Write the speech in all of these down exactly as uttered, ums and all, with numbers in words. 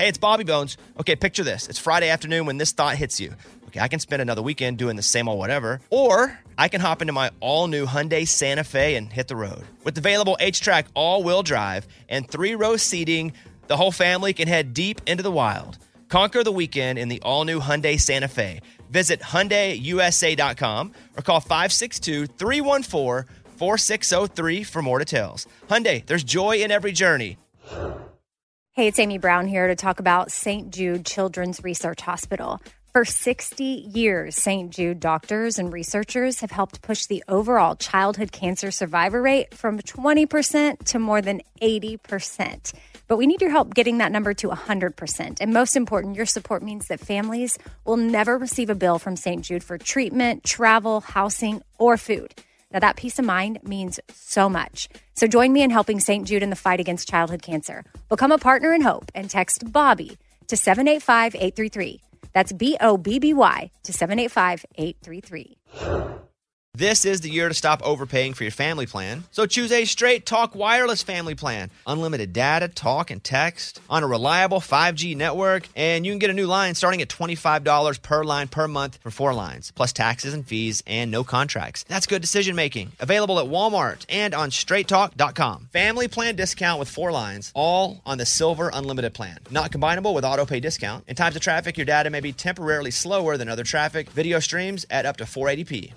Hey, it's Bobby Bones. Okay, picture this. It's Friday afternoon when this thought hits you. Okay, I can spend another weekend doing the same old whatever, or I can hop into my all-new Hyundai Santa Fe and hit the road. With available H-Track all-wheel drive and three-row seating, the whole family can head deep into the wild. Conquer the weekend in the all-new Hyundai Santa Fe. Visit Hyundai U S A dot com or call five six two, three one four, four six zero three for more details. Hyundai, there's joy in every journey. Hey, it's Amy Brown here to talk about Saint Jude Children's Research Hospital. For sixty years, Saint Jude doctors and researchers have helped push the overall childhood cancer survivor rate from twenty percent to more than eighty percent. But we need your help getting that number to one hundred percent. And most important, your support means that families will never receive a bill from Saint Jude for treatment, travel, housing, or food. Now, that peace of mind means so much. So join me in helping Saint Jude in the fight against childhood cancer. Become a partner in hope and text BOBBY to seven eight five, eight three three. That's B O B B Y to seven eight five, eight three three. This is the year to stop overpaying for your family plan. So choose a Straight Talk wireless family plan. Unlimited data, talk, and text on a reliable five G network. And you can get a new line starting at twenty-five dollars per line per month for four lines, plus taxes and fees and no contracts. That's good decision making. Available at Walmart and on straight talk dot com. Family plan discount with four lines, all on the Silver Unlimited plan. Not combinable with auto pay discount. In times of traffic, your data may be temporarily slower than other traffic. Video streams at up to four eighty p.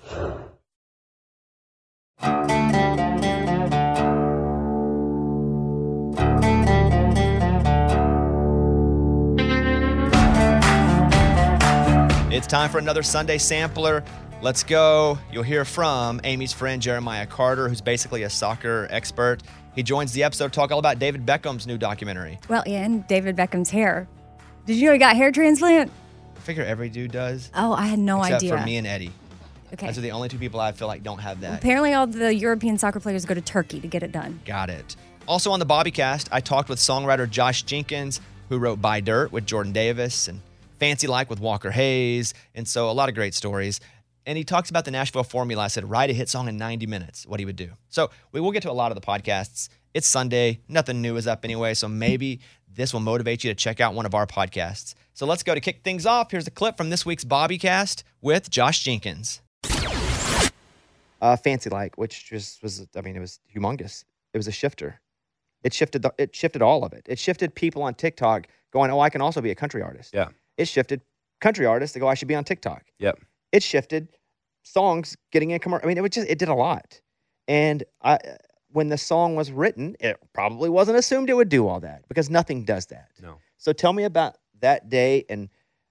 It's time for another Sunday Sampler. Let's go. You'll hear from Amy's friend Jeremiah Carter, who's basically a soccer expert. He joins the episode to talk all about David Beckham's new documentary. Well, and David Beckham's hair. Did you know he got hair transplant? I figure every dude does. Oh, I had no except idea. Except for me and Eddie. Okay. Those are the only two people I feel like don't have that. Apparently all the European soccer players go to Turkey to get it done. Got it. Also on the Bobbycast, I talked with songwriter Josh Jenkins, who wrote Buy Dirt with Jordan Davis and Fancy Like with Walker Hayes. And so a lot of great stories. And he talks about the Nashville formula. I said, write a hit song in ninety minutes, what he would do. So we will get to a lot of the podcasts. It's Sunday. Nothing new is up anyway. So maybe this will motivate you to check out one of our podcasts. So let's go to kick things off. Here's a clip from this week's Bobbycast with Josh Jenkins. Uh, Fancy Like, which just was, I mean, it was humongous. It was a shifter. It shifted the, it shifted all of it. It shifted people on TikTok going, oh, I can also be a country artist. Yeah. It shifted country artists to go, I should be on TikTok. Yep. It shifted songs getting in commercial. I mean, it was just, it did a lot. And I, when the song was written, it probably wasn't assumed it would do all that because nothing does that. No. So tell me about that day and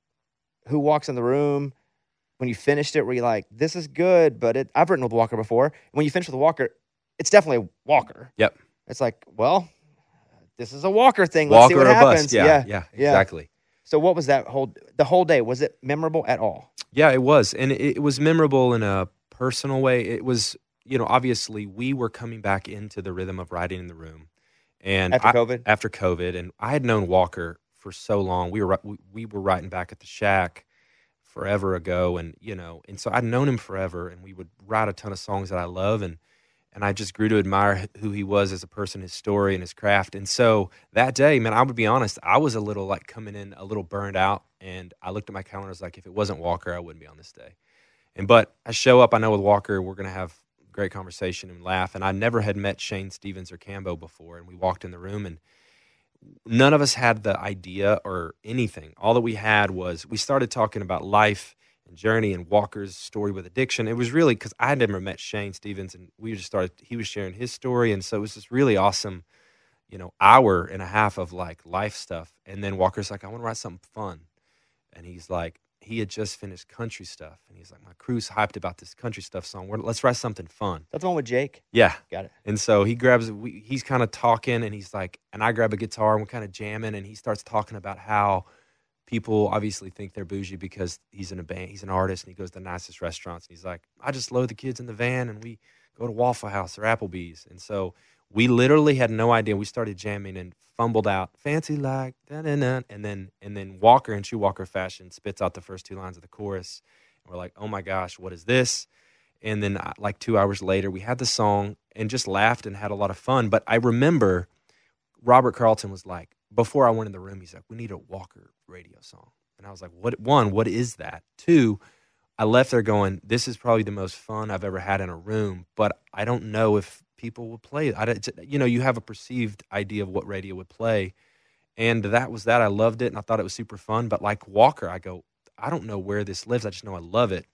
who walks in the room when you finished it, where you're like, this is good, but it, I've written with Walker before. When you finish with Walker, it's definitely Walker. Yep. It's like, well, this is a Walker thing. Let's Walker see what or happens. bust. Yeah, yeah, yeah, exactly. So what was that whole, the whole day? Was it memorable at all? Yeah, it was. And it, it was memorable in a personal way. It was, you know, obviously we were coming back into the rhythm of writing in the room. And after I, COVID? After COVID. And I had known Walker for so long. We were, we, we were writing back at the Shack forever ago, and you know, and so I'd known him forever, and we would write a ton of songs that I love, and and I just grew to admire who he was as a person, his story, and his craft. And so that day, man, I would be honest, I was a little like coming in a little burned out, and I looked at my calendar, I was like, if it wasn't Walker, I wouldn't be on this day. And but I show up, I know with Walker, we're gonna have a great conversation and laugh, and I never had met Shane Stevens or Cambo before, and we walked in the room, and none of us had the idea or anything. All that we had was we started talking about life and journey and Walker's story with addiction. It was really because I had never met Shane Stevens, and we just started, he was sharing his story. And so it was this really awesome, you know, hour and a half of like life stuff. And then Walker's like, I want to write something fun. And he's like, he had just finished country stuff. And he's like, my crew's hyped about this country stuff song. We're, let's write something fun. That's the one with Jake? Yeah. Got it. And so he grabs, we, he's kind of talking, and he's like, and I grab a guitar, and we're kind of jamming, and he starts talking about how people obviously think they're bougie because he's in a band, he's an artist, and he goes to the nicest restaurants. And he's like, I just load the kids in the van, and we go to Waffle House or Applebee's. And so we literally had no idea. We started jamming and fumbled out fancy like da-da-da, and then and then Walker in true Walker fashion spits out the first two lines of the chorus, and we're like, oh my gosh, what is this? And then uh, like two hours later we had the song and just laughed and had a lot of fun. But I remember Robert Carlton was like, before I went in the room, he's like, we need a Walker radio song. And I was like, what? One, what is that? Two, I left there going, this is probably the most fun I've ever had in a room, but I don't know if people will play it. I don't, you know, you have a perceived idea of what radio would play. And that was that. I loved it, and I thought it was super fun. But like Walker, I go, I don't know where this lives. I just know I love it.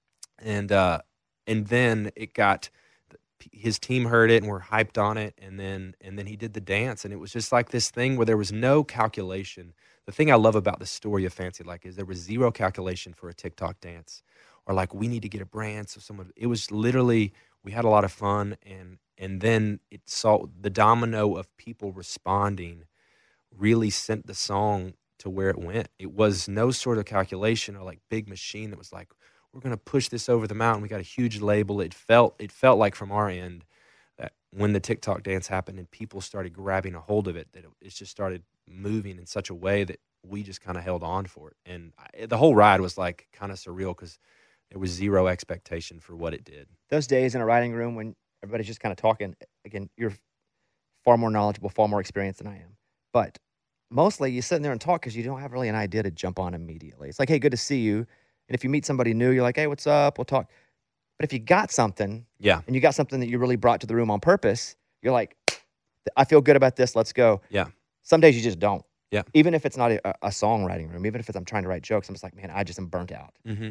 And uh, and then it got, his team heard it and were hyped on it. And then and then he did the dance, and it was just like this thing where there was no calculation. The thing I love about the story of Fancy Like is there was zero calculation for a TikTok dance, or like we need to get a brand. So someone, it was literally, we had a lot of fun, and and then it saw the domino of people responding really sent the song to where it went. It was no sort of calculation or like big machine that was like, we're going to push this over the mountain. We got a huge label. It felt it felt like from our end that when the TikTok dance happened and people started grabbing a hold of it, that it, it just started moving in such a way that we just kind of held on for it. And I, the whole ride was like kind of surreal because there was zero expectation for what it did. Those days in a writing room when everybody's just kind of talking, again, you're far more knowledgeable, far more experienced than I am. But mostly you sit in there and talk because you don't have really an idea to jump on immediately. It's like, hey, good to see you. And if you meet somebody new, you're like, hey, what's up? We'll talk. But if you got something, yeah, and you got something that you really brought to the room on purpose, you're like, I feel good about this. Let's go. Yeah. Some days you just don't. Yeah. Even if it's not a, a songwriting room, even if it's I'm trying to write jokes, I'm just like, man, I just am burnt out. Mm-hmm.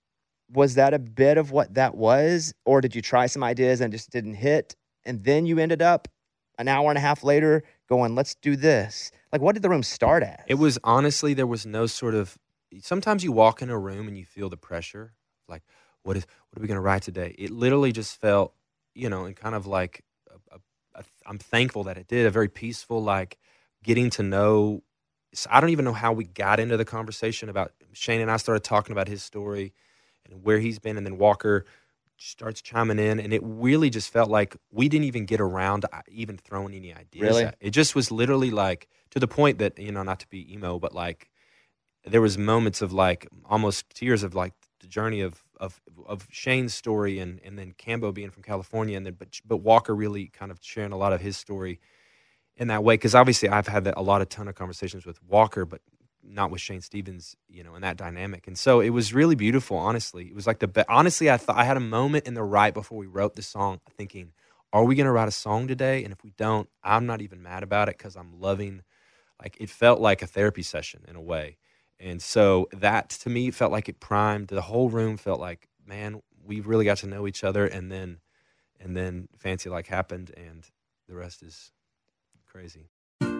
Was that a bit of what that was? Or did you try some ideas and it just didn't hit? And then you ended up an hour and a half later going, let's do this. Like, what did the room start at? It was honestly, there was no sort of, sometimes you walk in a room and you feel the pressure. Like, what is, what are we going to write today? It literally just felt, you know, and kind of like, a, a, a, I'm thankful that it did, a very peaceful, like getting to know. I don't even know how we got into the conversation about, Shane and I started talking about his story and where he's been, and then Walker starts chiming in, and it really just felt like we didn't even get around to even throwing any ideas. Really? At. It just was literally like, to the point that, you know, not to be emo, but like there was moments of like almost tears of like the journey of of of Shane's story, and and then Cambo being from California, and then but but Walker really kind of sharing a lot of his story in that way, because obviously I've had that, a lot of ton of conversations with Walker, but not with Shane Stevens, you know, in that dynamic. And so it was really beautiful, honestly. It was like the best. Honestly, I thought I had a moment in the write before we wrote the song thinking, are we going to write a song today? And if we don't, I'm not even mad about it because I'm loving, like, it felt like a therapy session in a way. And so that, to me, felt like it primed. The whole room felt like, man, we really got to know each other. And then, and then Fancy Like happened, and the rest is crazy.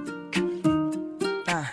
Uh.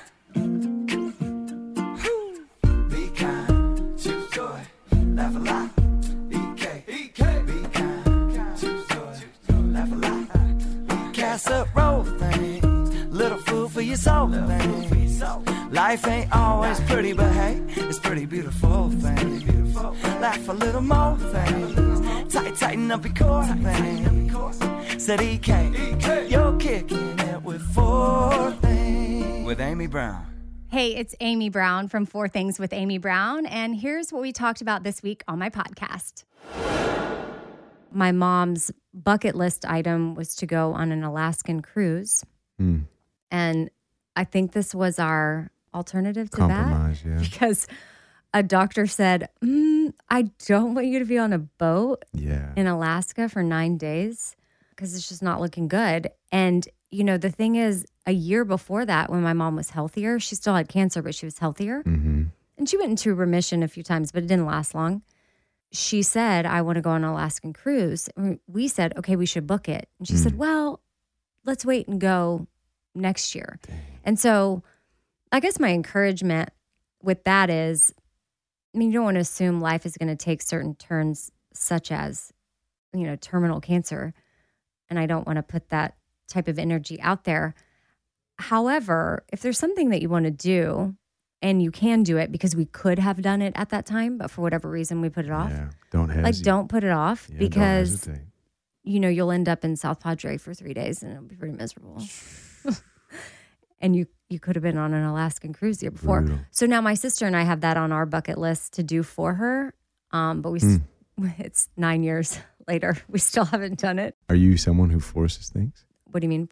Be kind, choose joy, laugh a lot. E K, E K, be kind, choose joy, laugh a lot. Cast up, roll things, little food for your soul things. Life ain't always pretty, but hey, it's pretty beautiful things. Laugh a little more things, tight, tighten up your core things. Said E K, you're kicking it with four things with Amy Brown. Hey, it's Amy Brown from Four Things with Amy Brown, and here's what we talked about this week on my podcast. My mom's bucket list item was to go on an Alaskan cruise, mm. and I think this was our alternative to Compromise, that, yeah. because a doctor said, mm, I don't want you to be on a boat yeah. in Alaska for nine days because it's just not looking good. And, you know, the thing is, a year before that, when my mom was healthier, she still had cancer, but she was healthier. Mm-hmm. And she went into remission a few times, but it didn't last long. She said, I want to go on an Alaskan cruise. And we said, okay, we should book it. And she mm. said, well, let's wait and go next year. Dang. And so I guess my encouragement with that is, I mean, you don't want to assume life is going to take certain turns, such as, you know, terminal cancer. And I don't want to put that type of energy out there. However, if there's something that you want to do and you can do it, because we could have done it at that time, but for whatever reason we put it off. Yeah, don't hesitate. Like, don't put it off yeah, because, you know, you'll end up in South Padre for three days and it'll be pretty miserable. And you, you could have been on an Alaskan cruise the year before. Brutal. So now my sister and I have that on our bucket list to do for her. Um, but we mm. it's nine years later. We still haven't done it. Are you someone who forces things? What do you mean?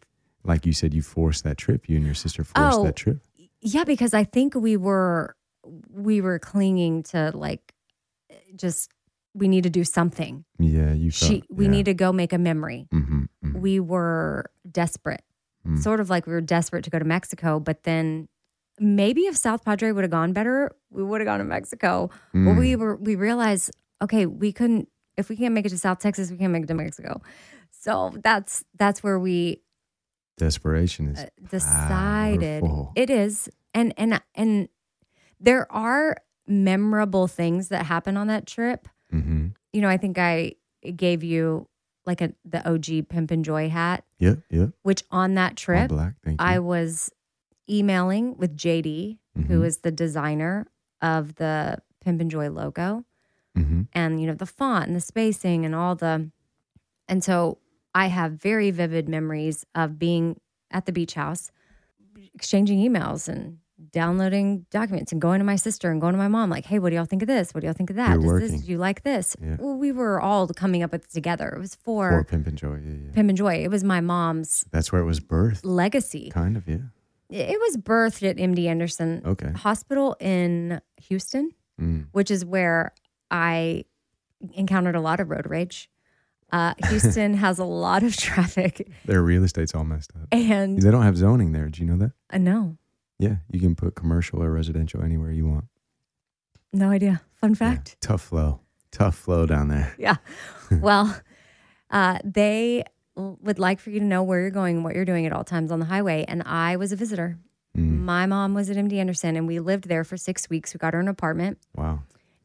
Like you said, you forced that trip. You and your sister forced Oh. that trip. Yeah, because I think we were we were clinging to like just we need to do something. Yeah, you felt. She we yeah. need to go make a memory. Mm-hmm, mm-hmm. We were desperate. Mm. Sort of like we were desperate to go to Mexico, but then maybe if South Padre would have gone better, we would have gone to Mexico. But Mm. we were we realized, okay, we couldn't if we can't make it to South Texas, we can't make it to Mexico. So that's that's where we Desperation is uh, decided powerful. it is. And and and there are memorable things that happen on that trip. Mm-hmm. You know, I think I gave you like a the O G Pimp and Joy hat, Yep, yep. which on that All trip black. Thank you. I was emailing with J D, who Mhm. is the designer of the Pimp and Joy logo, mm-hmm. and you know the font and the spacing and all the, and so I have very vivid memories of being at the beach house, exchanging emails and downloading documents and going to my sister and going to my mom like, hey, what do y'all think of this? What do y'all think of that? You're Does working. this, do you like this? Yeah. Well, we were all coming up with it together. It was for, For Pimp and Joy. Yeah, yeah. Pimp and Joy. It was my mom's That's where it was birthed. legacy. Kind of, yeah. It was birthed at M D Anderson Okay. Hospital in Houston, Mm. which is where I encountered a lot of road rage. Uh, Houston has a lot of traffic, Their real estate's all messed up. and They don't have zoning there. Do you know that? uh, no, Yeah, you can put commercial or residential anywhere you want. no idea. Fun Yeah. fact. Tough flow. Tough flow down there. Yeah. Well, uh, they would like for you to know where you're going, what you're doing at all times on the highway. And I was a visitor. Mm. My mom was at M D Anderson, and we lived there for six weeks. We got her an apartment, Wow.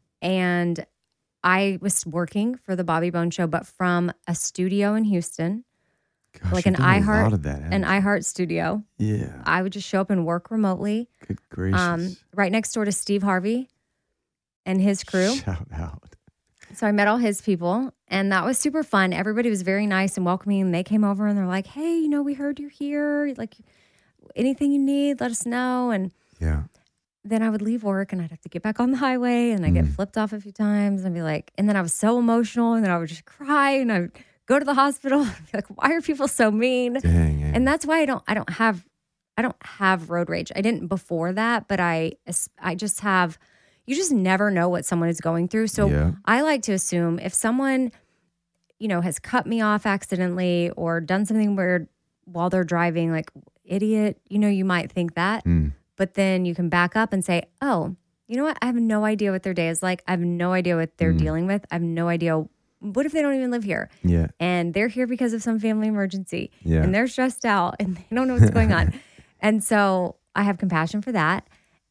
and I was working for the Bobby Bone Show, but from a studio in Houston, Gosh, like you've an done a iHeart- lot of that, an haven't you? iHeart studio. Yeah. I would just show up and work remotely, Good gracious. um, right next door to Steve Harvey and his crew. Shout out. So I met all his people, and that was super fun. Everybody was very nice and welcoming. And they came over and they're like, "Hey, you know, we heard you're here. Like, anything you need, let us know." And Yeah. then I would leave work and I'd have to get back on the highway, and I get Mm. flipped off a few times and be like, and then I was so emotional, and then I would just cry and I would go to the hospital and be like, "Why are people so mean?" Dang. Yeah. And that's why I don't I don't have I don't have road rage. I didn't before that, but I I just have you just never know what someone is going through. So Yeah. I like to assume if someone, you know, has cut me off accidentally or done something weird while they're driving, like, idiot, you know, you might think that, Mm. but then you can back up and say, oh, you know what? I have no idea what their day is like. I have no idea what they're Mm. dealing with. I have no idea. What if they don't even live here Yeah. and they're here because of some family emergency Yeah. and they're stressed out and they don't know what's going on? And so I have compassion for that.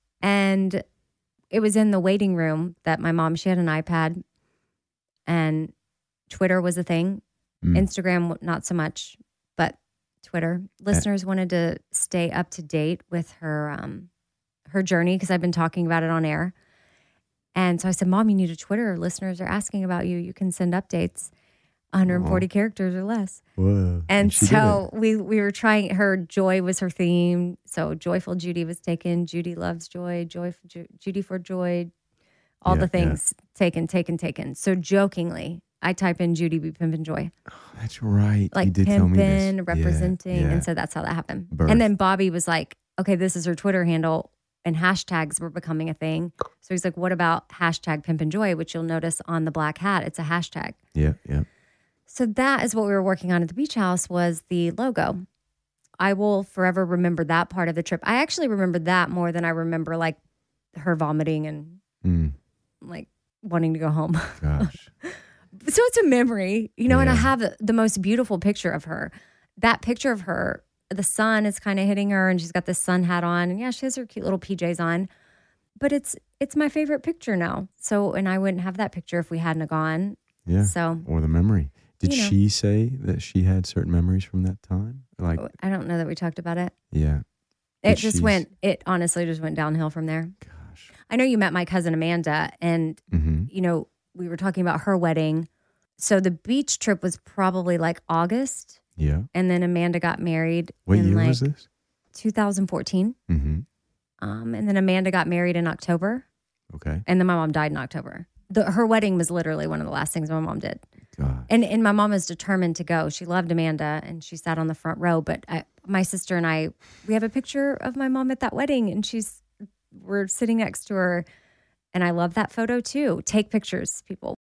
And it was in the waiting room that my mom, she had an iPad, and Twitter was a thing. Mm. Instagram, not so much, but Twitter. Listeners wanted to stay up to date with her um, her journey because I've been talking about it on air. And so I said, Mom, you need a Twitter. Listeners are asking about you. You can send updates, one hundred forty Aw. characters or less. Whoa. And she did so we we were trying. Her joy was her theme. So joyful Judy was taken. Judy loves joy. Joy for Ju- Judy for joy. All Yeah, the things taken, taken, taken. So jokingly, I type in Judy be pimpin' joy, it. That's right. you like did tell me this. pimpin', representing, Yeah, yeah. and so that's how that happened. Birth. And then Bobby was like, "Okay, this is her Twitter handle." And hashtags were becoming a thing. So he's like, what about hashtag pimpin' joy, which you'll notice on the black hat, it's a hashtag. Yeah. Yeah. So that is what we were working on at the beach house was the logo. I will forever remember that part of the trip. I actually remember that more than I remember like her vomiting and Mm. like wanting to go home. Gosh. So it's a memory, you know, and I Yeah. have the, the most beautiful picture of her. That picture of her, the sun is kind of hitting her and she's got this sun hat on. And yeah, she has her cute little P Js on. But it's it's my favorite picture now. So, and I wouldn't have that picture if we hadn't have gone. Yeah. So Or the memory. Did You know. she say that she had certain memories from that time? Like, I don't know that we talked about it. yeah. It But just she's- went, it honestly just went downhill from there. Gosh. I know you met my cousin Amanda, and, Mm-hmm. you know, we were talking about her wedding. So the beach trip was probably like August, Yeah. and then Amanda got married What in year like was this? two thousand fourteen. Mm-hmm. Um, and then Amanda got married in October, Okay. and then my mom died in October. The, her wedding was literally one of the last things my mom did. God. And and my mom was determined to go. She loved Amanda, and she sat on the front row. But I, my sister and I, we have a picture of my mom at that wedding, and she's, we're sitting next to her. And I love that photo too. Take pictures, people.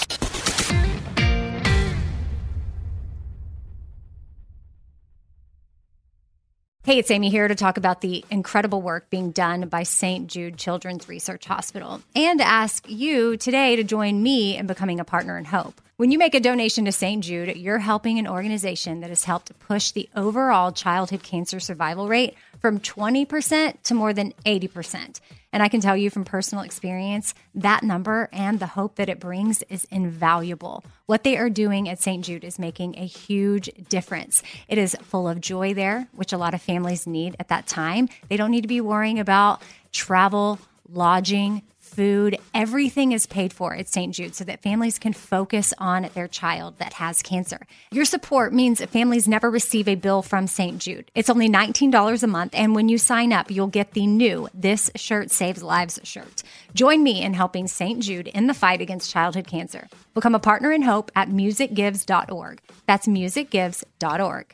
Hey, it's Amy here to talk about the incredible work being done by Saint Jude Children's Research Hospital and to ask you today to join me in becoming a partner in hope. When you make a donation to Saint Jude, you're helping an organization that has helped push the overall childhood cancer survival rate from twenty percent to more than eighty percent. And I can tell you from personal experience, that number and the hope that it brings is invaluable. What they are doing at Saint Jude is making a huge difference. It is full of joy there, which a lot of families need at that time. They don't need to be worrying about travel, lodging, food. Everything is paid for at Saint Jude so that families can focus on their child that has cancer. Your support means that families never receive a bill from Saint Jude. It's only nineteen dollars a month, and when you sign up, you'll get the new This Shirt Saves Lives shirt. Join me in helping Saint Jude in the fight against childhood cancer. Become a partner in hope at music gives dot org. That's music gives dot org.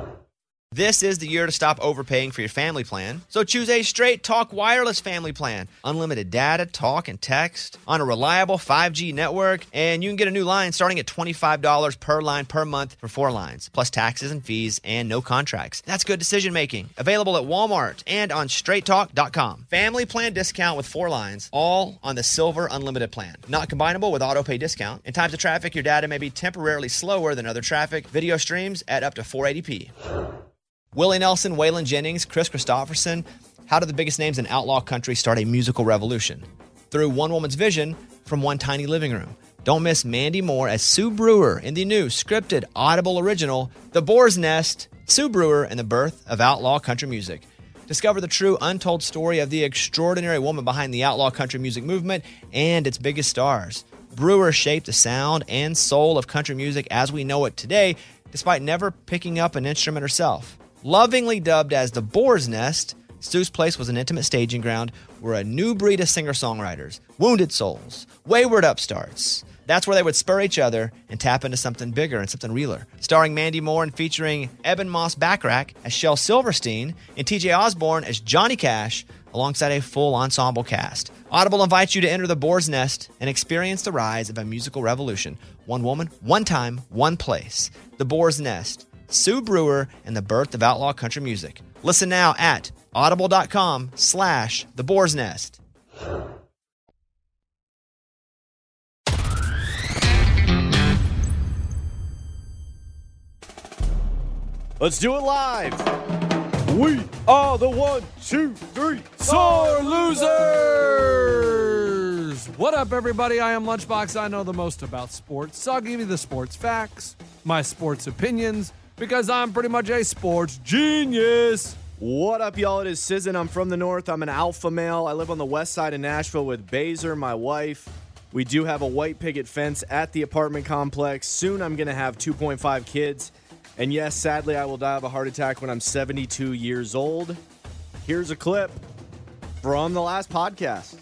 This is the year to stop overpaying for your family plan. So choose a Straight Talk wireless family plan. Unlimited data, talk, and text on a reliable five G network. And you can get a new line starting at twenty-five dollars per line per month for four lines, plus taxes and fees and no contracts. That's good decision making. Available at Walmart and on straight talk dot com. Family plan discount with four lines, all on the Silver Unlimited plan. Not combinable with auto pay discount. In times of traffic, your data may be temporarily slower than other traffic. Video streams at up to four eighty p. Willie Nelson, Waylon Jennings, Chris Christopherson. How did the biggest names in outlaw country start a musical revolution? Through one woman's vision from one tiny living room. Don't miss Mandy Moore as Sue Brewer in the new scripted Audible original, The Boar's Nest, Sue Brewer and the Birth of Outlaw Country Music. Discover the true untold story of the extraordinary woman behind the outlaw country music movement and its biggest stars. Brewer shaped the sound and soul of country music as we know it today, despite never picking up an instrument herself. Lovingly dubbed as the Boar's Nest, Sue's Place was an intimate staging ground where a new breed of singer-songwriters, wounded souls, wayward upstarts, that's where they would spur each other and tap into something bigger and something realer. Starring Mandy Moore and featuring Eben Moss Backrack as Shel Silverstein and T J Osborne as Johnny Cash, alongside a full ensemble cast. Audible invites you to enter the Boar's Nest and experience the rise of a musical revolution. One woman, one time, one place. The Boar's Nest. Sue Brewer and the Birth of Outlaw Country Music. Listen now at audible.com slash the Boar's Nest. Let's do it live. We are the one, two, three, sore losers. What up, everybody? I am Lunchbox. I know the most about sports, so I'll give you the sports facts, my sports opinions, because I'm pretty much a sports genius. What up, y'all? It is Sizzin. I'm from the north. I'm an alpha male. I live on the west side of Nashville with Baser, my wife. We do have a white picket fence at the apartment complex. Soon I'm going to have two point five kids. And yes, sadly, I will die of a heart attack when I'm seventy-two years old. Here's a clip from the last podcast.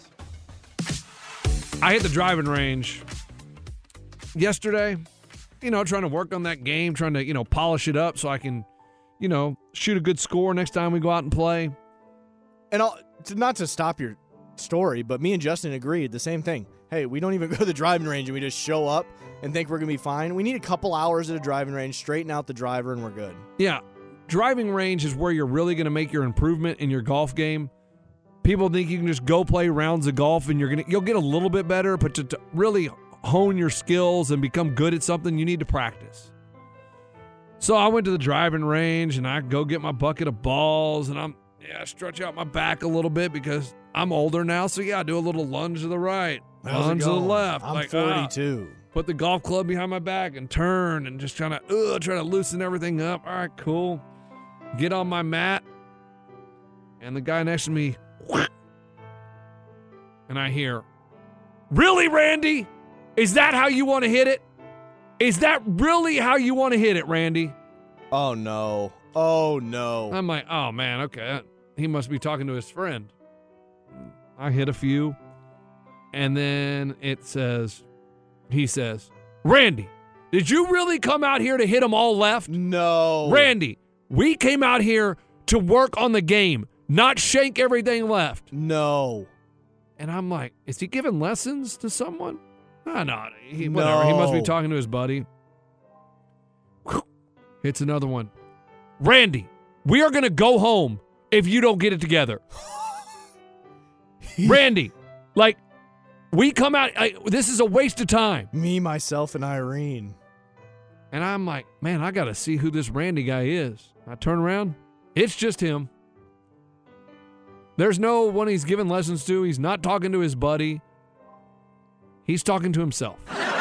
I hit the driving range yesterday, you know, trying to work on that game, trying to, you know, polish it up so I can, you know, shoot a good score next time we go out and play. And I'll, not to stop your story, but me and Justin agreed the same thing. Hey, we don't even go to the driving range and we just show up and think we're going to be fine. We need a couple hours at a driving range, straighten out the driver, and we're good. Yeah, driving range is where you're really going to make your improvement in your golf game. People think you can just go play rounds of golf and you're gonna you'll get a little bit better, but to, to really hone your skills and become good at something, you need to practice. So I went to the driving range and I go get my bucket of balls and I'm yeah stretch out my back a little bit because I'm older now. So yeah, I do a little lunge to the right, How's lunge to the left. I'm like, forty-two. Ah, put the golf club behind my back and turn and just trying to uh, try to loosen everything up. All right, cool. Get on my mat and the guy next to me. And I hear, really, Randy? Is that how you want to hit it? Is that really how you want to hit it, Randy? Oh, no. Oh, no. I'm like, oh, man, okay. He must be talking to his friend. I hit a few. And then it says, he says, Randy, did you really come out here to hit them all left? No. Randy, We came out here to work on the game, not shank everything left. No. And I'm like, is he giving lessons to someone? Ah, no, he, whatever. He must be No. talking to his buddy. Whew. Hits another one. Randy, we are going to go home if you don't get it together. Randy, like, we come out, I, this is a waste of time. Me, myself, and Irene. And I'm like, man, I got to see who this Randy guy is. I turn around, it's just him. There's no one he's giving lessons to. He's not talking to his buddy. He's talking to himself.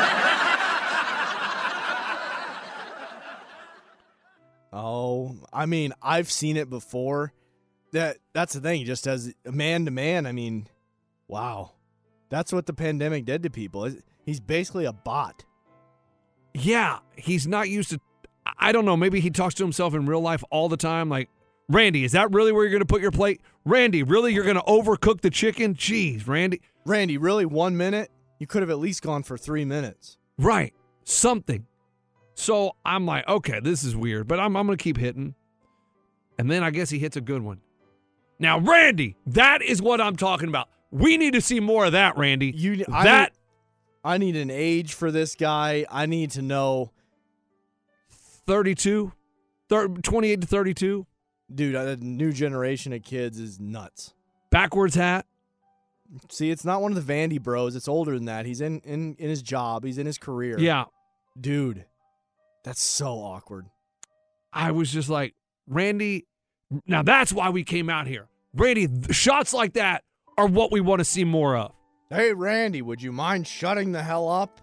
Oh, I mean, I've seen it before. That That's the thing. Just as man to man, I mean, wow. That's what the pandemic did to people. He's basically a bot. Yeah, he's not used to, I don't know, maybe he talks to himself in real life all the time. Like, Randy, is that really where you're going to put your plate? Randy, really, you're going to overcook the chicken? Jeez, Randy. Randy, really, one minute? You could have at least gone for three minutes. Right, something. So I'm like, okay, this is weird, but I'm, I'm going to keep hitting. And then I guess he hits a good one. Now, Randy, that is what I'm talking about. We need to see more of that, Randy. You, I that need, I need an age for this guy. I need to know. thirty-two, thirty, twenty-eight to thirty-two. Dude, a new generation of kids is nuts. Backwards hat. See, it's not one of the Vandy bros. It's older than that. He's in, in, in his job. He's in his career. Yeah. Dude, that's so awkward. I was just like, Randy, now that's why we came out here. Randy, th- shots like that are what we want to see more of. Hey, Randy, would you mind shutting the hell up?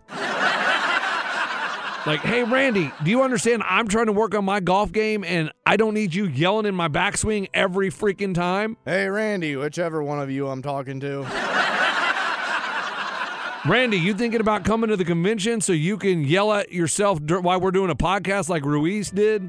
Like, hey, Randy, do you understand I'm trying to work on my golf game and I don't need you yelling in my backswing every freaking time? Hey, Randy, whichever one of you I'm talking to. Randy, you thinking about coming to the convention so you can yell at yourself dur- while we're doing a podcast like Ruiz did?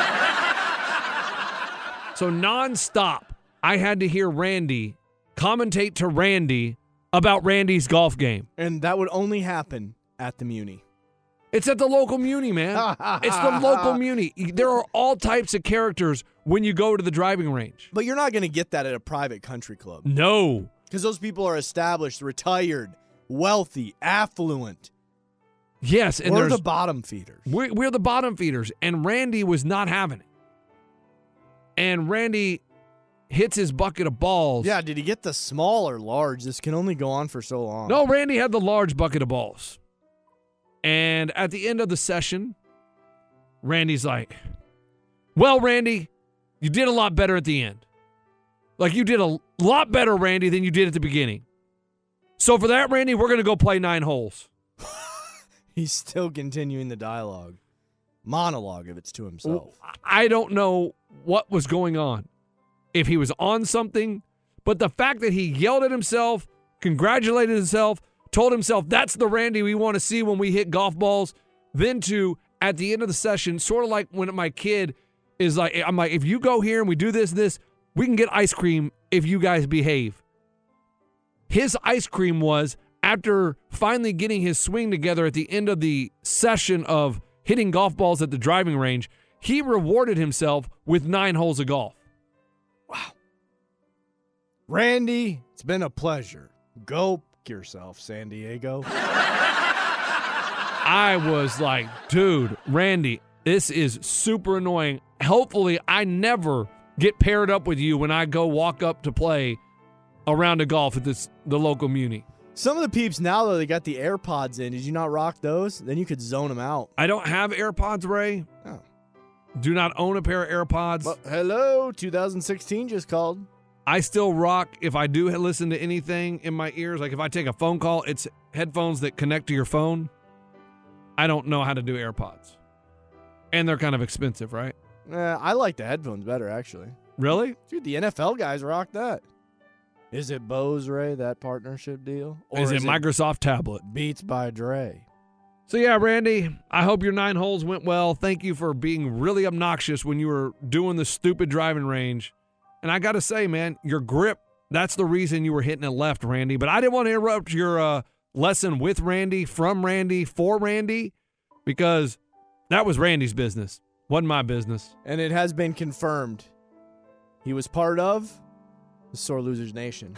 So nonstop, I had to hear Randy commentate to Randy about Randy's golf game. And that would only happen at the Muni. It's at the local Muni, man. It's the local Muni. There are all types of characters when you go to the driving range. But you're not going to get that at a private country club. No. Because those people are established, retired, wealthy, affluent. Yes, and We're there's the bottom feeders. We're, we're the bottom feeders, and Randy was not having it. And Randy hits his bucket of balls. Yeah, did he get the small or large? This can only go on for so long. No, Randy had the large bucket of balls. And at the end of the session, Randy's like, well, Randy, you did a lot better at the end. Like, you did a lot better, Randy, than you did at the beginning. So for that, Randy, we're going to go play nine holes. He's still continuing the dialogue. Monologue if it's to himself. I don't know what was going on. If he was on something, but the fact that he yelled at himself, congratulated himself, told himself that's the Randy we want to see when we hit golf balls, then to, at the end of the session, sort of like when my kid is like, I'm like, if you go here and we do this, this, we can get ice cream if you guys behave. His ice cream was, after finally getting his swing together at the end of the session of hitting golf balls at the driving range, he rewarded himself with nine holes of golf. Wow. Randy, it's been a pleasure. Go yourself, San Diego. I was like, dude, Randy, this is super annoying. Hopefully, I never get paired up with you when I go walk up to play a round of golf at this the local Muni. Some of the peeps now, though, they got the AirPods in. Did you not rock those? Then you could zone them out. I don't have AirPods, Ray. Oh. Do not own a pair of AirPods. Well, hello, two thousand sixteen just called. I still rock, if I do listen to anything in my ears, like if I take a phone call, it's headphones that connect to your phone. I don't know how to do AirPods. And they're kind of expensive, right? Eh, I like the headphones better, actually. Really? Dude, the N F L guys rock that. Is it Bose, Ray, that partnership deal? Or is, it Microsoft tablet? Beats by Dre. So yeah, Randy, I hope your nine holes went well. Thank you for being really obnoxious when you were doing the stupid driving range. And I got to say, man, your grip, that's the reason you were hitting it left, Randy. But I didn't want to interrupt your uh, lesson with Randy, from Randy, for Randy, because that was Randy's business. Wasn't my business. And it has been confirmed. He was part of the Sore Losers Nation.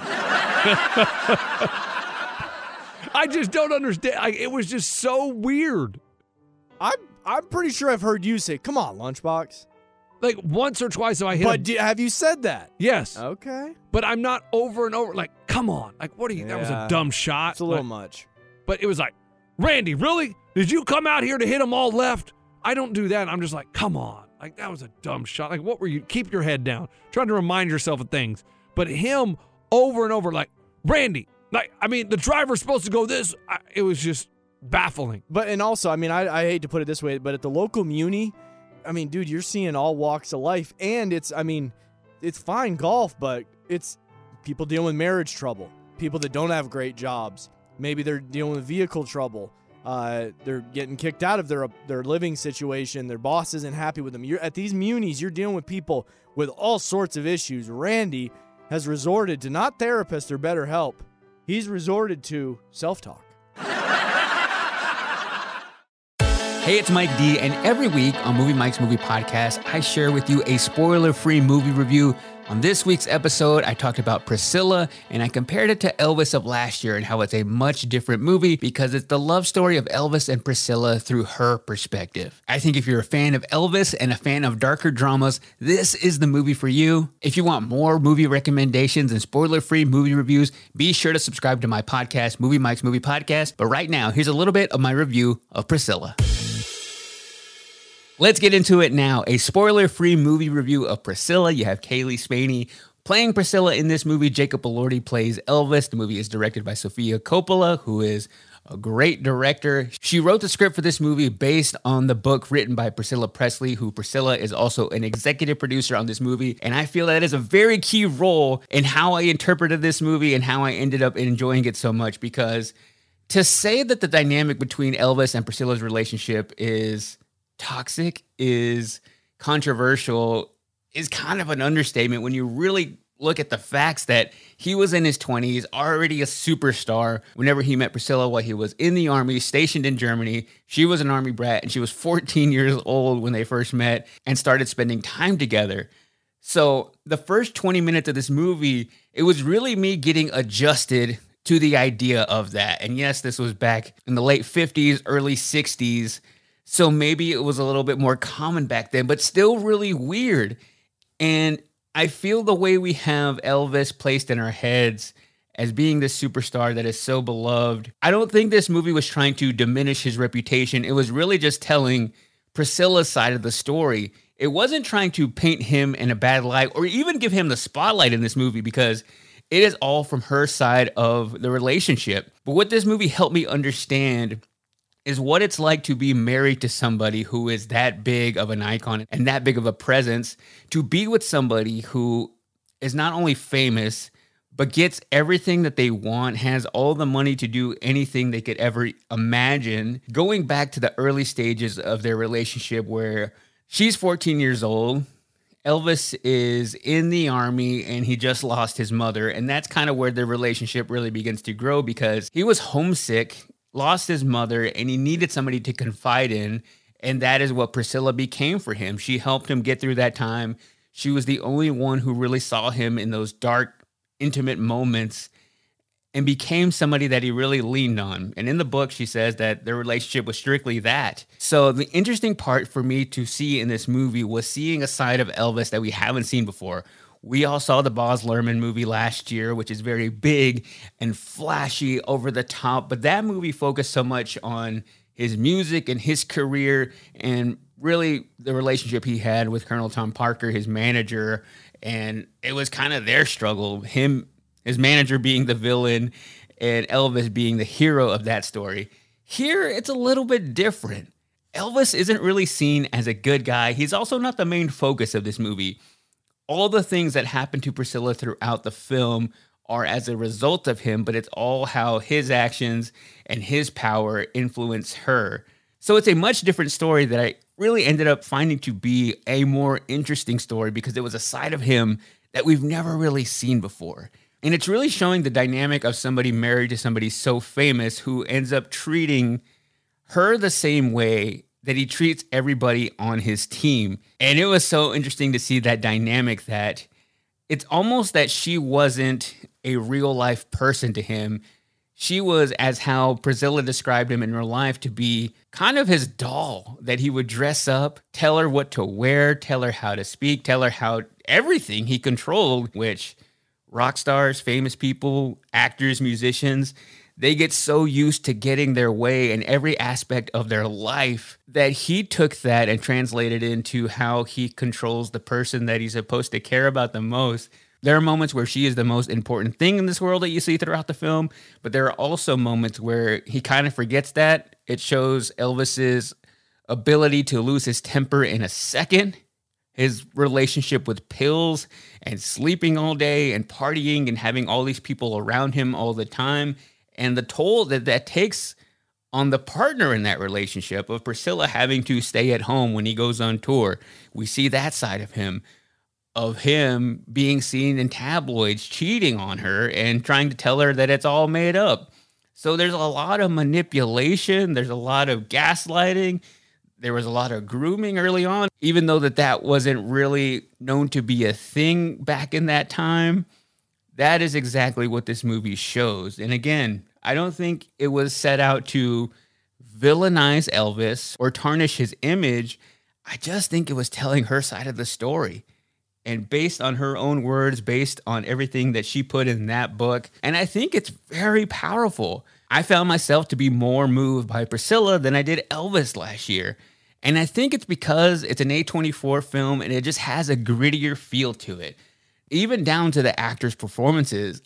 I just don't understand. I, it was just so weird. I'm I'm pretty sure I've heard you say, "Come on, Lunchbox." Like once or twice have I hit But a, do, have you said that? yes. Okay. But I'm not over and over like, come on. Like, what are you? That was a Yeah. dumb shot. It's a little but, much. but it was like, Randy, really? Did you come out here to hit them all left? I don't do that. I'm just like, come on. Like, that was a dumb shot. Like, what were you? Keep your head down. Trying to remind yourself of things. But him over and over, like, Randy, like, I mean, the driver's supposed to go this. I, it was just baffling. But, and also, I mean, I, I hate to put it this way, but at the local muni, I mean, dude, you're seeing all walks of life. And it's, I mean, it's fine golf, but it's people dealing with marriage trouble, people that don't have great jobs. Maybe they're dealing with vehicle trouble. Uh, they're getting kicked out of their their living situation. Their boss isn't happy with them. You're at these munis, you're dealing with people with all sorts of issues. Randy has resorted to not therapists or BetterHelp. He's resorted to self-talk. Hey, it's Mike D, and every week on Movie Mike's Movie Podcast, I share with you a spoiler-free movie review. On this week's episode, I talked about Priscilla, and I compared it to Elvis of last year and how it's a much different movie because it's the love story of Elvis and Priscilla through her perspective. I think if you're a fan of Elvis and a fan of darker dramas, this is the movie for you. If you want more movie recommendations and spoiler-free movie reviews, be sure to subscribe to my podcast, Movie Mike's Movie Podcast. But right now, here's a little bit of my review of Priscilla. Let's get into it now. A spoiler-free movie review of Priscilla. You have Kaylee Spaney playing Priscilla in this movie. Jacob Elordi plays Elvis. The movie is directed by Sofia Coppola, who is a great director. She wrote the script for this movie based on the book written by Priscilla Presley, who Priscilla is also an executive producer on this movie. And I feel that is a very key role in how I interpreted this movie and how I ended up enjoying it so much, because to say that the dynamic between Elvis and Priscilla's relationship is toxic, is controversial, is kind of an understatement when you really look at the facts that he was in his twenties, already a superstar whenever he met Priscilla while he was in the army, stationed in Germany. She was an army brat, and she was fourteen years old when they first met and started spending time together. So the first twenty minutes of this movie, it was really me getting adjusted to the idea of that. And yes, this was back in the late fifties, early sixties. So maybe it was a little bit more common back then, but still really weird. And I feel the way we have Elvis placed in our heads as being this superstar that is so beloved, I don't think this movie was trying to diminish his reputation. It was really just telling Priscilla's side of the story. It wasn't trying to paint him in a bad light or even give him the spotlight in this movie, because it is all from her side of the relationship. But what this movie helped me understand is what it's like to be married to somebody who is that big of an icon and that big of a presence, to be with somebody who is not only famous, but gets everything that they want, has all the money to do anything they could ever imagine. Going back to the early stages of their relationship where she's fourteen years old, Elvis is in the army and he just lost his mother. And that's kind of where their relationship really begins to grow, because he was homesick, lost his mother, and he needed somebody to confide in. And that is what Priscilla became for him. She helped him get through that time. She was the only one who really saw him in those dark, intimate moments and became somebody that he really leaned on. And in the book, she says that their relationship was strictly that. So the interesting part for me to see in this movie was seeing a side of Elvis that we haven't seen before. We all saw the Baz Luhrmann movie last year, which is very big and flashy, over the top. But that movie focused so much on his music and his career and really the relationship he had with Colonel Tom Parker, his manager. And it was kind of their struggle, him, his manager being the villain and Elvis being the hero of that story. Here, it's a little bit different. Elvis isn't really seen as a good guy. He's also not the main focus of this movie. All the things that happen to Priscilla throughout the film are as a result of him, but it's all how his actions and his power influence her. So it's a much different story that I really ended up finding to be a more interesting story, because it was a side of him that we've never really seen before. And it's really showing the dynamic of somebody married to somebody so famous who ends up treating her the same way that he treats everybody on his team. And it was so interesting to see that dynamic, that it's almost that she wasn't a real life person to him. She was, as how Priscilla described him in real life, to be kind of his doll that he would dress up, tell her what to wear, tell her how to speak, tell her how everything he controlled, which rock stars, famous people, actors, musicians, they get so used to getting their way in every aspect of their life that he took that and translated into how he controls the person that he's supposed to care about the most. There are moments where she is the most important thing in this world that you see throughout the film, but there are also moments where he kind of forgets that. It shows Elvis's ability to lose his temper in a second, his relationship with pills and sleeping all day and partying and having all these people around him all the time, and the toll that that takes on the partner in that relationship of Priscilla having to stay at home when he goes on tour. We see that side of him, of him being seen in tabloids, cheating on her and trying to tell her that it's all made up. So there's a lot of manipulation. There's a lot of gaslighting. There was a lot of grooming early on, even though that that wasn't really known to be a thing back in that time. That is exactly what this movie shows. And again, I don't think it was set out to villainize Elvis or tarnish his image. I just think it was telling her side of the story. And based on her own words, based on everything that she put in that book. And I think it's very powerful. I found myself to be more moved by Priscilla than I did Elvis last year. And I think it's because it's an A twenty-four film and it just has a grittier feel to it. Even down to the actors' performances,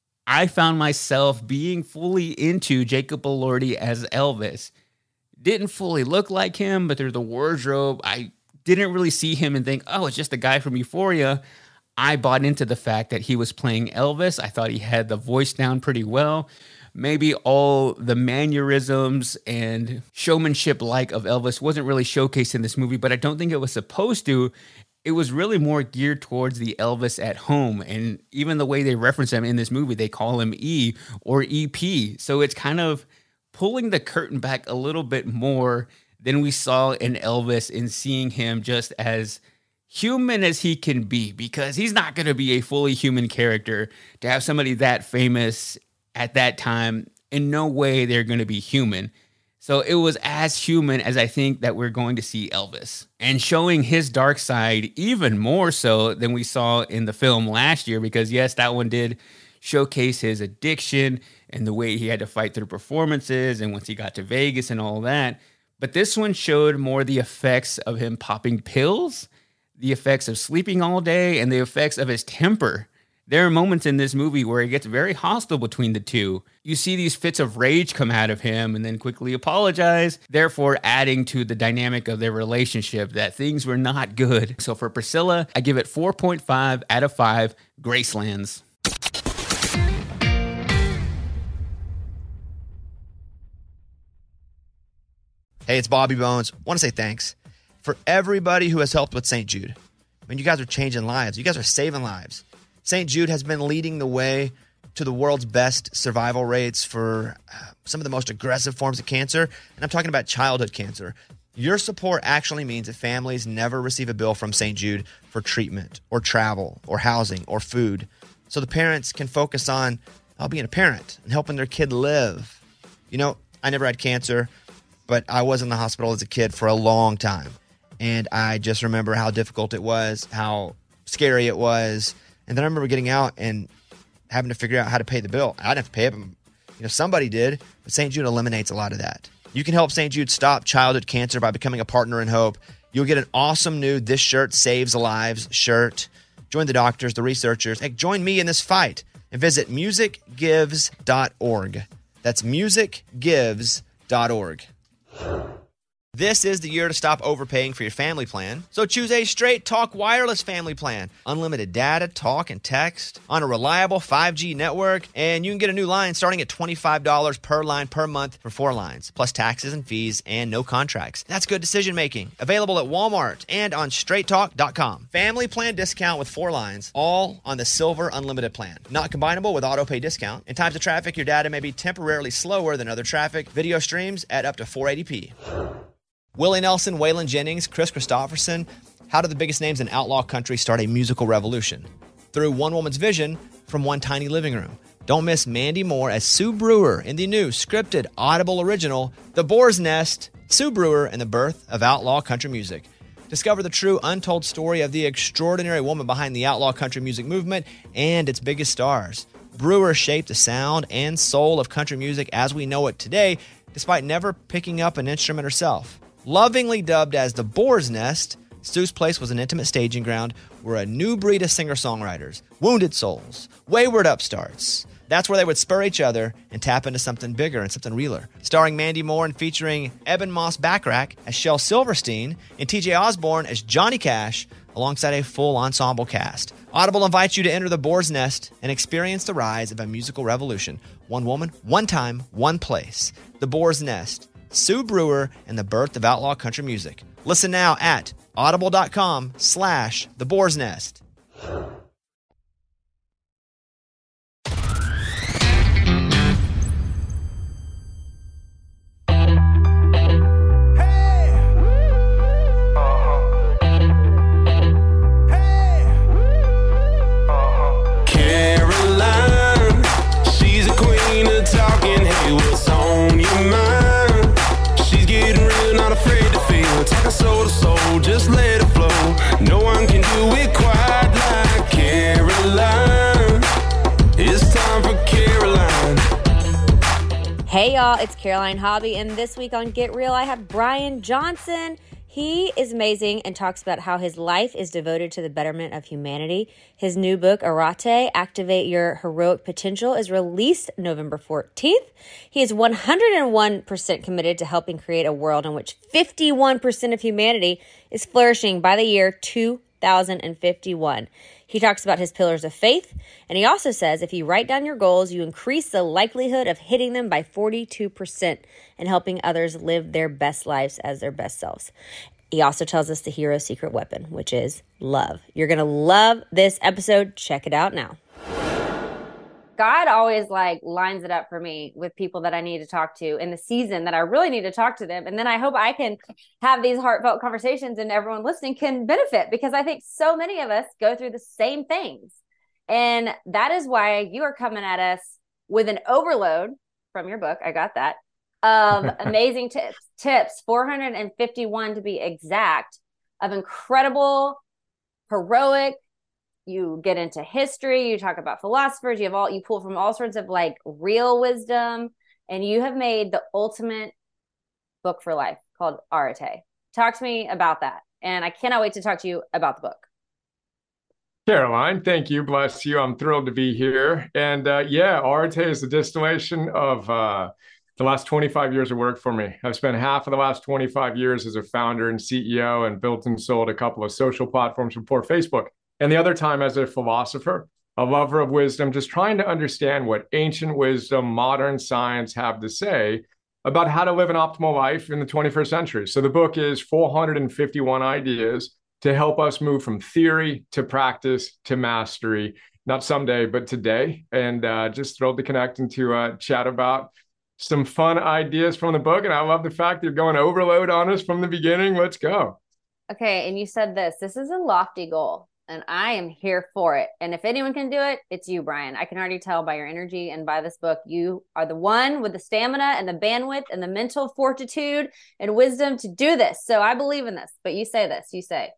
I found myself being fully into Jacob Elordi as Elvis. Didn't fully look like him, but through the wardrobe, I didn't really see him and think, oh, it's just a guy from Euphoria. I bought into the fact that he was playing Elvis. I thought he had the voice down pretty well. Maybe all the mannerisms and showmanship like of Elvis wasn't really showcased in this movie, but I don't think it was supposed to. It was really more geared towards the Elvis at home. And even the way they reference him in this movie, they call him E or E P. So it's kind of pulling the curtain back a little bit more than we saw in Elvis, in seeing him just as human as he can be, because he's not going to be a fully human character. To have somebody that famous at that time, in no way they're going to be human. So it was as human as I think that we're going to see Elvis, and showing his dark side even more so than we saw in the film last year, because yes, that one did showcase his addiction and the way he had to fight through performances and once he got to Vegas and all that. But this one showed more the effects of him popping pills, the effects of sleeping all day, and the effects of his temper. There are moments in this movie where it gets very hostile between the two. You see these fits of rage come out of him and then quickly apologize, therefore adding to the dynamic of their relationship that things were not good. So for Priscilla, I give it four point five out of five Gracelands. Hey, it's Bobby Bones. Want to say thanks for everybody who has helped with Saint Jude. I mean, you guys are changing lives. You guys are saving lives. Saint Jude has been leading the way to the world's best survival rates for some of the most aggressive forms of cancer, and I'm talking about childhood cancer. Your support actually means that families never receive a bill from Saint Jude for treatment or travel or housing or food, so the parents can focus on uh, being a parent and helping their kid live. You know, I never had cancer, but I was in the hospital as a kid for a long time, and I just remember how difficult it was, how scary it was. And then I remember getting out and having to figure out how to pay the bill. I didn't have to pay it, but you know, somebody did. But Saint Jude eliminates a lot of that. You can help Saint Jude stop childhood cancer by becoming a partner in hope. You'll get an awesome new This Shirt Saves Lives shirt. Join the doctors, the researchers. Hey, join me in this fight and visit music gives dot org. That's music gives dot org. This is the year to stop overpaying for your family plan. So choose a Straight Talk Wireless family plan. Unlimited data, talk, and text on a reliable five G network. And you can get a new line starting at twenty-five dollars per line per month for four lines, plus taxes and fees and no contracts. That's good decision making. Available at Walmart and on straight talk dot com. Family plan discount with four lines, all on the Silver Unlimited plan. Not combinable with auto pay discount. In times of traffic, your data may be temporarily slower than other traffic. Video streams at up to four eighty p. Willie Nelson, Waylon Jennings, Chris Christopherson. How did the biggest names in outlaw country start a musical revolution? Through one woman's vision from one tiny living room. Don't miss Mandy Moore as Sue Brewer in the new scripted Audible original, The Boar's Nest, Sue Brewer and the Birth of Outlaw Country Music. Discover the true untold story of the extraordinary woman behind the outlaw country music movement and its biggest stars. Brewer shaped the sound and soul of country music as we know it today, despite never picking up an instrument herself. Lovingly dubbed as the Boar's Nest, Sue's place was an intimate staging ground where a new breed of singer-songwriters, wounded souls, wayward upstarts, that's where they would spur each other and tap into something bigger and something realer. Starring Mandy Moore and featuring Eben Moss Backrack as Shel Silverstein and T J Osborne as Johnny Cash, alongside a full ensemble cast. Audible invites you to enter the Boar's Nest and experience the rise of a musical revolution. One woman, one time, one place. The Boar's Nest, Sue Brewer, and the Birth of Outlaw Country Music. Listen now at audible.com slash the Boar's Nest. Soul to soul, just let it flow. No one can do it quite like Caroline. It's time for Caroline. Hey y'all, it's Caroline Hobby, and this week on Get Real, I have Brian Johnson. He is amazing and talks about how his life is devoted to the betterment of humanity. His new book, Arate, Activate Your Heroic Potential, is released November fourteenth. He is one hundred one percent committed to helping create a world in which fifty-one percent of humanity is flourishing by the year two thousand fifty-one. He talks about his pillars of faith, and he also says if you write down your goals, you increase the likelihood of hitting them by forty-two percent and helping others live their best lives as their best selves. He also tells us the hero's secret weapon, which is love. You're going to love this episode. Check it out now. God always like lines it up for me with people that I need to talk to in the season that I really need to talk to them. And then I hope I can have these heartfelt conversations and everyone listening can benefit, because I think so many of us go through the same things. And that is why you are coming at us with an overload from your book. I got that. Of amazing tips, tips, four hundred fifty-one to be exact, of incredible, heroic. You get into history, you talk about philosophers, you have all, you pull from all sorts of like real wisdom, and you have made the ultimate book for life called Arate. Talk to me about that. And I cannot wait to talk to you about the book. Caroline, thank you. Bless you. I'm thrilled to be here. And uh, yeah, Arate is the distillation of uh, the last twenty-five years of work for me. I've spent half of the last twenty-five years as a founder and C E O and built and sold a couple of social platforms before Facebook. And the other time as a philosopher, a lover of wisdom, just trying to understand what ancient wisdom, modern science have to say about how to live an optimal life in the twenty-first century. So the book is four hundred fifty-one ideas to help us move from theory to practice to mastery, not someday, but today. And uh, just thrilled to connect and to uh, chat about some fun ideas from the book. And I love the fact that you're going overload on us from the beginning. Let's go. Okay. And you said this, this is a lofty goal, and I am here for it. And if anyone can do it, it's you, Brian. I can already tell by your energy and by this book, you are the one with the stamina and the bandwidth and the mental fortitude and wisdom to do this. So I believe in this, but you say this, you say,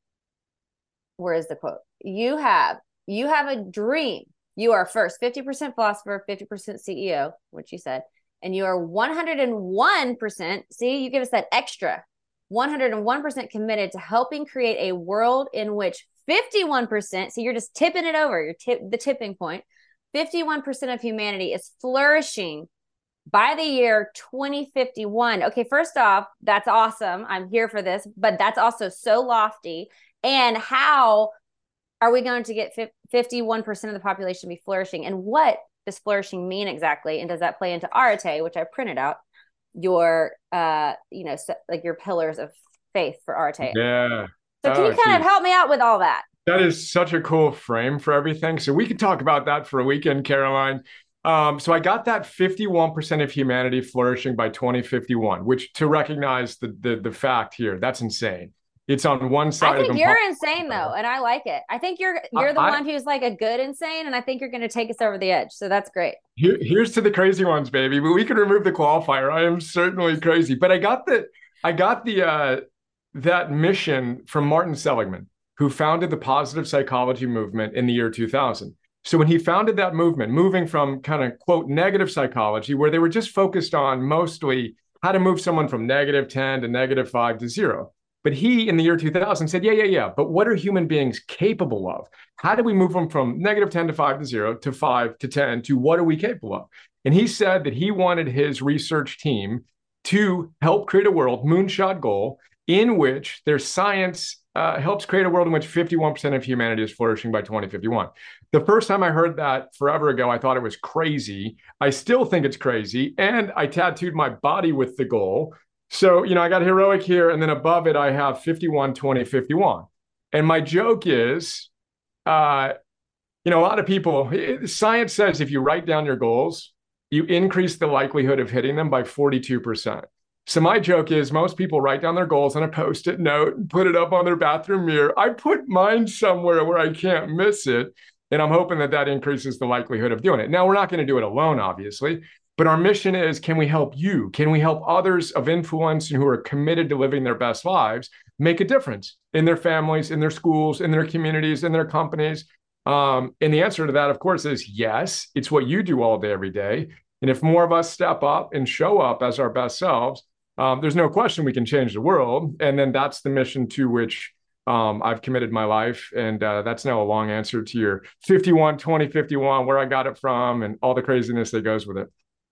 where is the quote? You have, you have a dream. You are first fifty percent philosopher, fifty percent C E O, which you said, and you are one hundred one percent, see, you give us that extra, one hundred one percent committed to helping create a world in which fifty-one percent, so you're just tipping it over, you're tip, the tipping point, fifty-one percent of humanity is flourishing by the year twenty fifty-one. Okay, first off, that's awesome. I'm here for this, but that's also so lofty. And how are we going to get fifty-one percent of the population to be flourishing? And what does flourishing mean exactly? And does that play into Arate, which I printed out, your, uh, you know, like your pillars of faith for Arate? Yeah. So can oh, you kind geez. of help me out with all that? That is such a cool frame for everything. So we could talk about that for a weekend, Caroline. Um, so I got that fifty-one percent of humanity flourishing by twenty fifty-one, which to recognize the, the, the fact here, that's insane. It's on one side I think of the you're insane though, and I like it. I think you're you're the I, one who's like a good insane, and I think you're going to take us over the edge. So that's great. Here, here's to the crazy ones, baby. But we can remove the qualifier. I am certainly crazy, but I got the I got the uh, that mission from Martin Seligman, who founded the positive psychology movement in the year two thousand. So when he founded that movement, moving from kind of quote negative psychology, where they were just focused on mostly how to move someone from negative ten to negative five to zero. But he, in the year two thousand, said, yeah, yeah, yeah, but what are human beings capable of? How do we move them from negative ten to five to zero to five to ten to what are we capable of? And he said that he wanted his research team to help create a world, moonshot goal, in which their science uh, helps create a world in which fifty-one percent of humanity is flourishing by twenty fifty-one. The first time I heard that forever ago, I thought it was crazy. I still think it's crazy. And I tattooed my body with the goal. So, you know, I got heroic here, and then above it, I have fifty-one, twenty, fifty-one. And my joke is, uh, you know, a lot of people, science says if you write down your goals, you increase the likelihood of hitting them by forty-two percent. So my joke is most people write down their goals on a Post-it note and put it up on their bathroom mirror. I put mine somewhere where I can't miss it. And I'm hoping that that increases the likelihood of doing it. Now, we're not going to do it alone, obviously. But our mission is, can we help you? Can we help others of influence and who are committed to living their best lives make a difference in their families, in their schools, in their communities, in their companies? Um, and the answer to that, of course, is yes. It's what you do all day, every day. And if more of us step up and show up as our best selves, um, there's no question we can change the world. And then that's the mission to which um, I've committed my life. And uh, that's now a long answer to your fifty-one, twenty, fifty-one, where I got it from and all the craziness that goes with it.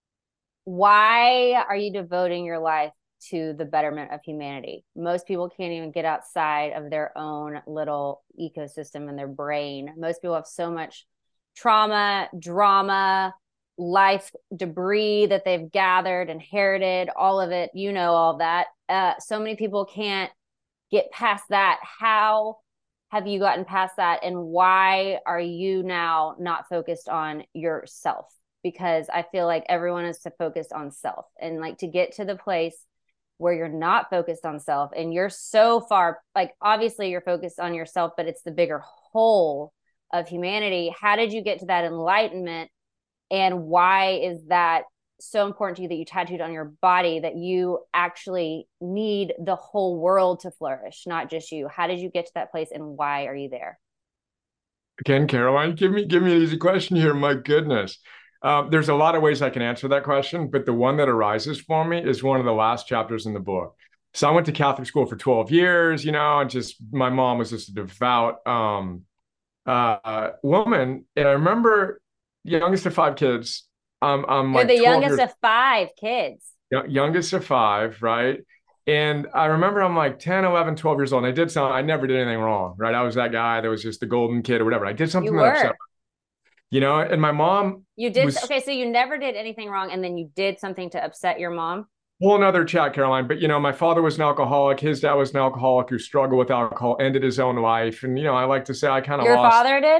Why are you devoting your life to the betterment of humanity? Most people can't even get outside of their own little ecosystem in their brain. Most people have so much trauma, drama, life debris that they've gathered, inherited, all of it. You know, all of that. Uh, so many people can't get past that. How have you gotten past that? And why are you now not focused on yourself? Because I feel like everyone is to focus on self, and like to get to the place where you're not focused on self and you're so far, like obviously you're focused on yourself, but it's the bigger whole of humanity. How did you get to that enlightenment? And why is that so important to you that you tattooed on your body that you actually need the whole world to flourish, not just you? How did you get to that place, and why are you there? Again, Caroline, give me, give me an easy question here. My goodness. Uh, there's a lot of ways I can answer that question, but the one that arises for me is one of the last chapters in the book. So I went to Catholic school for twelve years, you know, and just my mom was just a devout um, uh, woman. And I remember, youngest of five kids. Um, I'm You're like the youngest years, of five kids. youngest of five, right? And I remember I'm like ten, eleven, twelve years old. And I did something, I never did anything wrong, right? I was that guy that was just the golden kid or whatever. I did something You that upset were. me. You know, and my mom You did. was Okay. So you never did anything wrong, and then you did something to upset your mom. whole another chat, Caroline. But, you know, my father was an alcoholic. His dad was an alcoholic who struggled with alcohol, ended his own life. And, you know, I like to say I kind of Your lost. father did?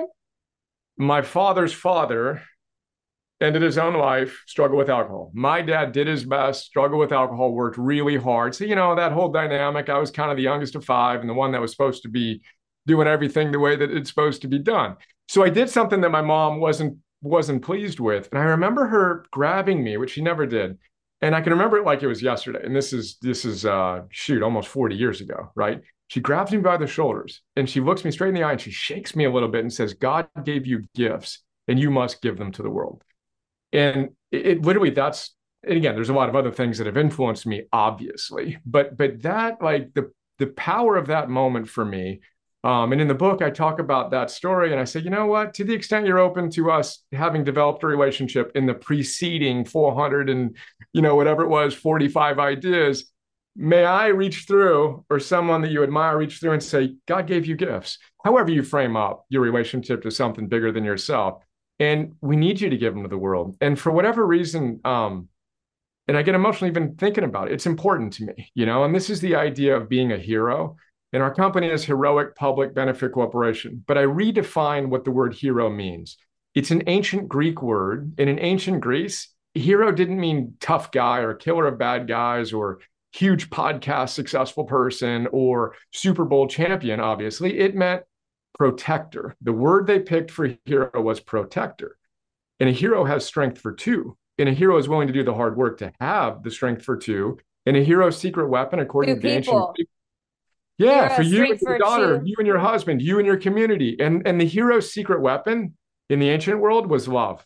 My father's father ended his own life, struggled with alcohol. My dad did his best, struggled with alcohol, worked really hard. So, you know, that whole dynamic, I was kind of the youngest of five and the one that was supposed to be doing everything the way that it's supposed to be done. So I did something that my mom wasn't wasn't pleased with. And I remember her grabbing me, which she never did. And I can remember it like it was yesterday. And this is, this is, uh, shoot, almost forty years ago, right? She grabs me by the shoulders and she looks me straight in the eye and she shakes me a little bit and says, God gave you gifts and you must give them to the world. And it, it literally, that's, and again, there's a lot of other things that have influenced me, obviously, but, but that, like the, the power of that moment for me. Um, and in the book, I talk about that story and I say, you know what, to the extent you're open to us having developed a relationship in the preceding four hundred and, you know, whatever it was, forty-five ideas, may I reach through, or someone that you admire reach through and say, God gave you gifts. However you frame up your relationship to something bigger than yourself. And we need you to give them to the world. And for whatever reason, um, and I get emotional even thinking about it, it's important to me, you know, and this is the idea of being a hero. And our company is Heroic Public Benefit Corporation. But I redefine what the word hero means. It's an ancient Greek word. And in ancient Greece, hero didn't mean tough guy or killer of bad guys or huge podcast successful person or Super Bowl champion, obviously. It meant protector. The word they picked for hero was protector. And a hero has strength for two. And a hero is willing to do the hard work to have the strength for two. And a hero's secret weapon, according Two to the people. ancient Greek, yeah, Hero for you and strength your for daughter, two. you and your husband, you and your community. And, and the hero's secret weapon in the ancient world was love.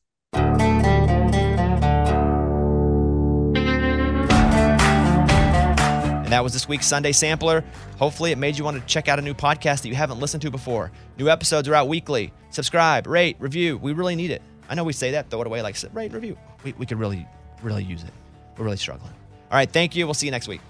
And that was this week's Sunday Sampler. Hopefully it made you want to check out a new podcast that you haven't listened to before. New episodes are out weekly. Subscribe, rate, review. We really need it. I know we say that, throw it away like rate, review. We, we could really, really use it. We're really struggling. All right, thank you. We'll see you next week.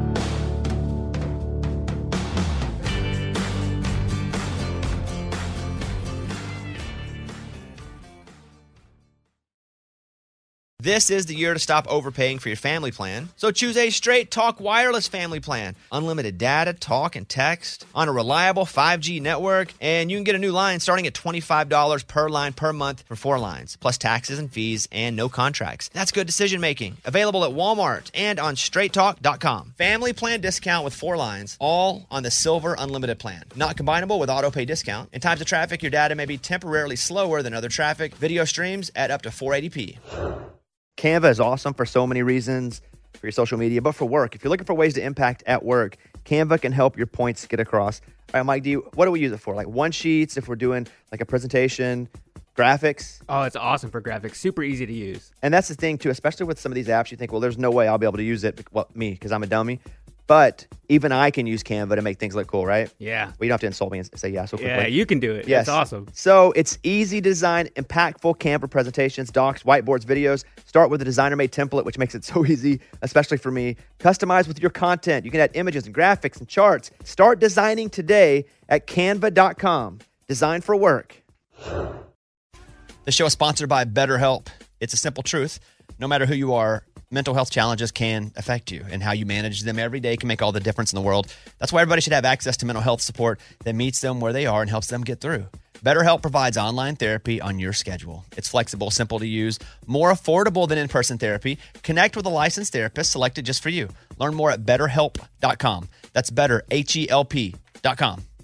This is the year to stop overpaying for your family plan. So choose a Straight Talk Wireless family plan. Unlimited data, talk, and text on a reliable five G network. And you can get a new line starting at twenty-five dollars per line per month for four lines, plus taxes and fees and no contracts. That's good decision making. Available at Walmart and on straight talk dot com. Family plan discount with four lines, all on the Silver Unlimited plan. Not combinable with auto pay discount. In times of traffic, your data may be temporarily slower than other traffic. Video streams at up to four eighty p. Canva is awesome for so many reasons, for your social media, but for work. If you're looking for ways to impact at work, Canva can help your points get across. All right, Mike, do you, what do we use it for? Like one sheets, if we're doing like a presentation, graphics? Oh, it's awesome for graphics. Super easy to use. And that's the thing, too, especially with some of these apps, you think, well, there's no way I'll be able to use it. Well, me, because I'm a dummy. But even I can use Canva to make things look cool, right? Yeah. Well, you don't have to insult me and say yeah so quickly. Yeah, you can do it. Yes. It's awesome. So it's easy to design impactful Canva presentations, docs, whiteboards, videos. Start with a designer-made template, which makes it so easy, especially for me. Customize with your content. You can add images and graphics and charts. Start designing today at canva dot com. Design for work. The show is sponsored by BetterHelp. It's a simple truth. No matter who you are, mental health challenges can affect you, and how you manage them every day can make all the difference in the world. That's why everybody should have access to mental health support that meets them where they are and helps them get through. BetterHelp provides online therapy on your schedule. It's flexible, simple to use, more affordable than in-person therapy. Connect with a licensed therapist selected just for you. Learn more at better help dot com. That's better, H E L P dot com.